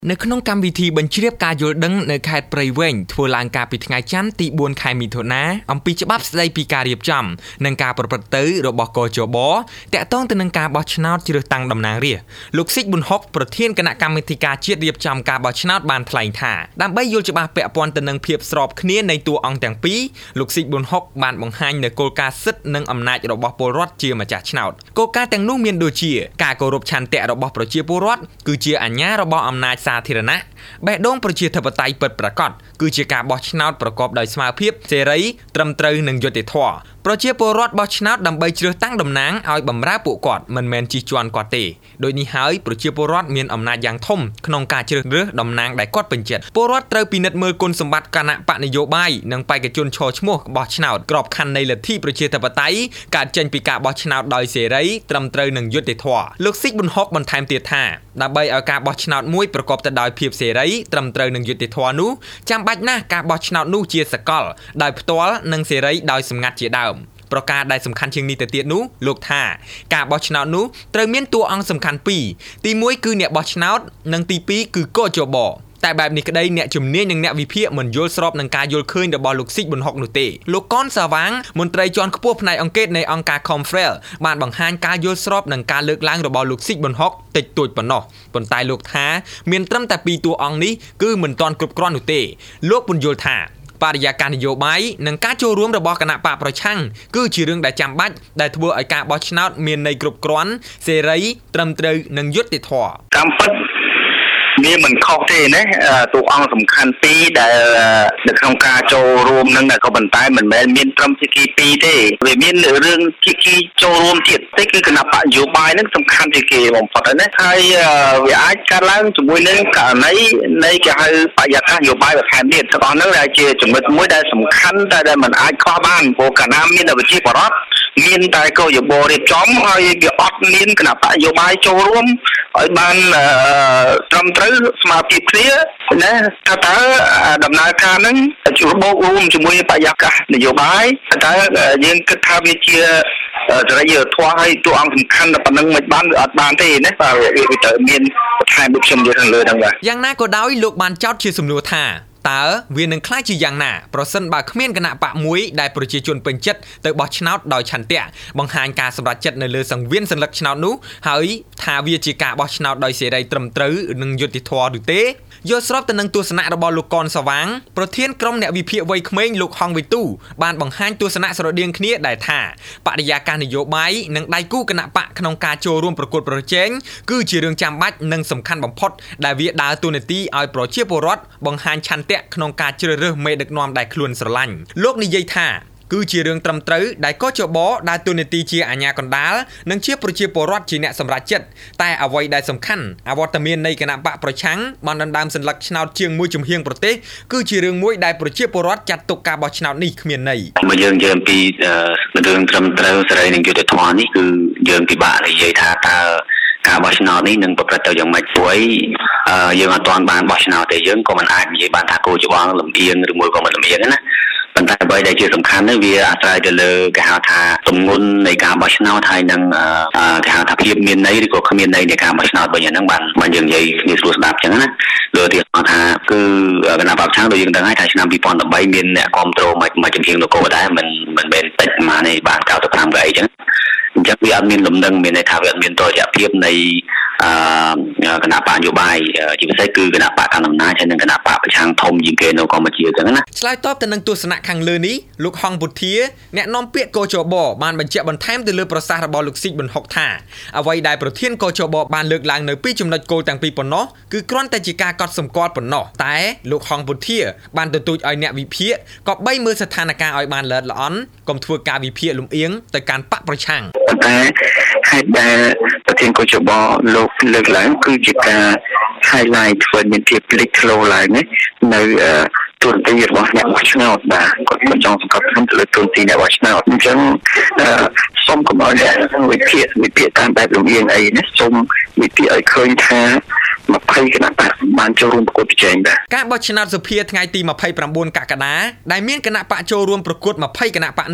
នៅក្នុងកម្មវិធីបញ្ជ្រាបការយល់ដឹងនៅខេត្តព្រៃវែងធ្វើឡើងកាលពីថ្ងៃច័ន្ទទី4ខែមិថុនាអំពីច្បាប់ស្តីពីការរៀបចំនិងការប្រព្រឹត្តទៅរបស់កជបតាក់ទងទៅនឹងការបោះឆ្នោតជ្រើសតាំងតំណាងរាស្ត្រលោកស៊ីកប៊ុនហុកប្រធានគណៈកម្មាធិការជាតិរៀបចំការបោះឆ្នោតបានថ្លែងថាដើម្បីយល់ច្បាស់ពាក់ព័ន្ធទៅនឹងភាពស្របគ្នានៃតួអង្គទាំងពីរលោកស៊ីកប៊ុនហុកបានបង្ហាញនៅគោលការណ៍សិទ្ធិនិងអំណាចរបស់ពលរដ្ឋជាម្ចាស់ឆ្នោតគោលការណ៍ទាំងនោះមានដូចជាការគោរពឆន្ទៈរបស់ប្រជាពលរដ្ឋគឺជាអាជ្ញារបស់អំណាចសាធារណៈបេះដូងប្រជាធិបតេយ្យពិតប្រាកដគឺជាការបោះឆ្នោតប្រកបដោយស្មារតីសេរីត្រឹមត្រូវនិងយុត្តិធម៌ប្រជាពលរដ្ឋបោះឆ្នោតដើម្បីជ្រើសតាំងតំណាងឲ្យបម្រើពួកគាត់មិនមែនជិះជាន់គាត់ទេដូចនេះហើយប្រជាពលរដ្ឋមានអំណាចយ៉ាងធំក្នុងការជ្រើសរើសតំណាងដែលគាត់ពេញចិត្តពលរដ្ឋត្រូវពិនិត្យមើលគុណសម្បត្តិគណៈបកនយោបាយនិងបេក្ខជនឈរឈ្មោះបោះឆ្នោតក្របខ័ណ្ឌនៃលទ្ធិប្រជាធិបតេយ្យកើតចេញពីការបោះឆ្នោតដោយសេរីត្រឹមត្រូវនិងយុត្តិធម៌លោកស៊ីកប៊ុនហុកបន្ថែមទៀតថាដើម្បីឲ្យការបោះឆ្នោតមួយប្រកបទៅដោយភាពសេរីត្រឹមត្រូវនិងយុត្តិធម៌នោះចាំបាច់ណាស់ការបោះឆ្នោតនោះជាសកលដោយផ្ទាល់និងសេរីដោយសម្ងាត់ជាដើមប្រការដែលសំខាន់ជាងនេះទៅទៀតនោះលោកថាការបោះឆ្នោតនោះត្រូវមានតួអង្គសំខាន់ពីរទី1គឺអ្នកបោះឆ្នោតនិងទី2គឺកជបតែបែបនេះក្តីអ្នកជំនាញនិងអ្នកវិភាគមិនយល់ស្របនឹងការយល់ឃើញរបស់លោកស៊ីកប៊ុនហុកនោះទេលោកកនសាវាងមន្ត្រីជាន់ខ្ពស់ផ្នែកអង្គការនៃអង្គការ Confrel បានបង្ហាញការយល់ស្របនឹងការលើកឡើងរបស់លោកស៊ីកប៊ុនហុកតិចតួចប៉ុណ្ណោះប៉ុន្តែលោកថាមានត្រឹមតែពីរតួអង្គនេះគឺមិនទាន់គ្រប់គ្រាន់នោះទេលោកពន្យល់ថាបរិយាកាសនយោបាយនិងការចូលរួមរបស់គណៈបកប្រឆាំងគឺជារឿងដែលចាំបាច់ដែលធ្វើឲ្យការបោះឆ្នោតមានន័យគ្រប់គ្រាន់សេរីត្រឹមត្រូវនិងយុត្តិធម៌កម្មពិតវាមិនខុសទេណាតួអង្គសំខាន់ពីរដែលនៅក្នុងការចូលរួមនឹងក៏ប៉ុន្តែមិនមែនមានត្រឹមភាគីពីរទេវាមានរឿងភាគីចូលរួមទៀតទេគឺគណៈបកនយោបាយនឹងសំខាន់ជាងគេបំផុតណាហើយវាអាចកើតឡើងជាមួយនឹងករណីនៃគេហៅបរិយាកាសនយោបាយបន្ថែមទៀតទាំងអស់នោះដែលជាចំណុចមួយដែលសំខាន់ដែលមិនអាចខ្វះបានព្រោះកាលណាមានតែប្រជាពលរដ្ឋមានតែកយបរៀបចំហើយវាអត់មានគណៈបកនយោបាយចូលរួមឲ្យបានត្រឹមត្រូវស្មារតីគ្នាណាតើដំណើរការហ្នឹងជួយបូករួមជាមួយបរិយាកាសនយោបាយតើយើងគិតថាវាជាចរិយាធម៌ឲ្យតួអង្គសំខាន់តែប៉ុណ្្នឹងមិនបានអត់បានទេណាបាទវាត្រូវមានបន្ថែមដូចខ្ញុំនិយាយខាងលើហ្នឹងបាទយ៉ាងណាក៏ដោយលោកបានចោទជាសំណួរថាតើវានឹងខ្លាចជាយ៉ាងណាប្រសិនបើគ្មានគណៈបកមួយដែលប្រជាជនពេញចិត្តទៅបោះឆ្នោតដោយឆន្ទៈបង្ហាញការសម្រេចចិត្តនៅលើសង្វៀនសញ្ញាឆ្នោតនោះហើយថាវាជាការបោះឆ្នោតដោយសេរីត្រឹមត្រូវនិងយុត្តិធម៌ឬទេយល់ស្របទៅនឹងទស្សនៈរបស់លោកកនសាវាងប្រធានក្រុមអ្នកវិភាគវ័យក្មេងលោកហងវិទូបានបង្ហាញទស្សនៈស្រដៀងគ្នាដែលថាបរិយាកាសនយោបាយនិងដៃគូគណៈបកក្នុងការចូលរួមប្រកួតប្រជែងគឺជារឿងចាំបាច់និងសំខាន់បំផុតដែលវាដើរតួនាទីឲ្យប្រជាពលរដ្ឋបង្ហាញឆន្ទៈក្នុងការជ្រើសរើសមេដឹកនាំដែលខ្លួនស្រឡាញ់លោកនិយាយថាគឺជារឿងត្រឹមត្រូវដែលកជបដែលទូនាទីជាអាជ្ញាកណ្ដាលនិងជាប្រជាពលរដ្ឋជាអ្នកសម្រេចចិត្តតែអ្វីដែលសំខាន់អវត្តមាននៃគណៈបកប្រឆាំងបានដណ្ដើមសញ្ញាឆ្នោតជាងមួយជំហៀងប្រទេសគឺជារឿងមួយដែលប្រជាពលរដ្ឋចាត់ទុកការបោះឆ្នោតនេះគ្មានន័យមកយើងនិយាយពីរឿងត្រឹមត្រូវសេរីនិងយុត្តិធម៌នេះគឺយើងពិបាកនិយាយថាតើការបោះឆ្នោតនេះនឹងប្រព្រឹត្តទៅយ៉ាងម៉េចព្រោះយើងអត់ទាន់បានបោះឆ្នោតទេយើងក៏មិនអាចនិយាយបានថាគោលច្បងលំអៀងឬមួយក៏មិនលំអៀងណាប៉ុន្តែអ្វីដែលជាសំខាន់នោះវាអាស្រ័យទៅលើគេហៅថាទម្ងន់នៃការបោះឆ្នោតហើយនឹងគេហៅថាភាពមានន័យឬក៏គ្មានន័យនៃការបោះឆ្នោតវិញហ្នឹងបានយើងនិយាយគ្នាស្រួលស្ដាប់អញ្ចឹងណាលើទីថាគឺគណៈបព្វឆាំងដូចយើងដឹងហើយថាឆ្នាំ2013មានអ្នកគ្រប់គ្រងមួយជំនាញនគរដែរមិនមែនតិចប៉ុន្មានទេបាន95កៅអីអញ្ចឹងវាអត់មានលំនឹងមានន័យថាវាអត់មានតុល្យភាពនៃគណៈបកនយោបាយជាពិសេសគឺគណៈបកកណ្ដាលអំណាចហើយនិងគណៈបកប្រឆាំងធំជាងគេនៅកម្ពុជាអញ្ចឹងណាឆ្លើយតបទៅនឹងទស្សនៈខាងលើនេះលោកហងពុធាអ្នកនាំពាក្យកជបបានបញ្ជាក់បន្ថែមទៅលើប្រសាសន៍របស់លោកស៊ីកប៊ុនហុកថាអ្វីដែលប្រធានកជបបានលើកឡើងនៅពីចំណុចគោលទាំងពីរប៉ុណ្ណោះគឺគ្រាន់តែជាការកត់សម្គាល់ប៉ុណ្ណោះតែលោកហងពុធាបានទទូចឲ្យអ្នកវិភាគក៏បីមើលស្ថានភាពឲ្យបានល្អិតល្អន់កុំធ្វើការវិភាគលំអៀងទៅកាន់បកប្រឆាំងតែហេតុដែលប្រធានកជបលោកលើកឡើងគឺជាការ highlight ធ្វើមានភាពលេចធ្លោឡើងនៅទូរទស្សន៍របស់អ្នកបោះឆ្នោតបាទគាត់ចង់សង្កត់ធ្ងន់ទៅលើទូរទស្សន៍អ្នកបោះឆ្នោតអញ្ចឹងសូមកុំឲ្យអ្នកវិភាគតាមបែបលំអៀងអីណាសូមវិភាគឲ្យឃើញថា20គណៈបកបានចូលរួមប្រកួតប្រជែងដែរការបោះឆ្នោតសភាថ្ងៃទី29កក្កដាដែលមានគណៈបកចូលរួមប្រកួត20គណៈបកនោះ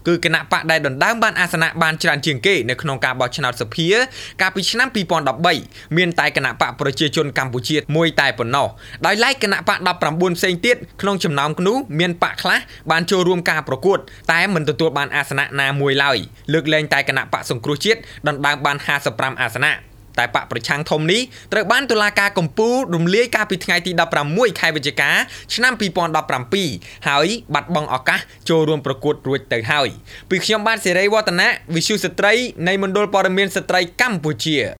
គឺគណៈបកដែលដណ្ដើមបានអាសនៈបានច្រើនជាងគេនៅក្នុងការបោះឆ្នោតសភាកាលពីឆ្នាំ2013មានតែគណៈបកប្រជាជនកម្ពុជាមួយតែប៉ុណ្ណោះដោយឡែកគណៈបក19ផ្សេងទៀតក្នុងចំណោមនោះមានបកខ្លះបានចូលរួមការប្រកួតតែមិនទទួលបានអាសនៈណាមួយឡើយលើកលែងតែគណៈបកសង្គ្រោះជាតិដណ្ដើមបាន55អាសនៈតែបកប្រឆាំងធំនេះត្រូវបានតុលាការកំពូលរំលាយកាលពីថ្ងៃទី16ខែវិច្ឆិកាឆ្នាំ2017ហើយបាត់បង់ឱកាសចូលរួមប្រកួតរួចទៅហើយពីខ្ញុំបាទសេរីវឌ្ឍនៈវិទ្យុស្ត្រីនៃមណ្ឌលព័ត៌មានស្ត្រីកម្ពុជា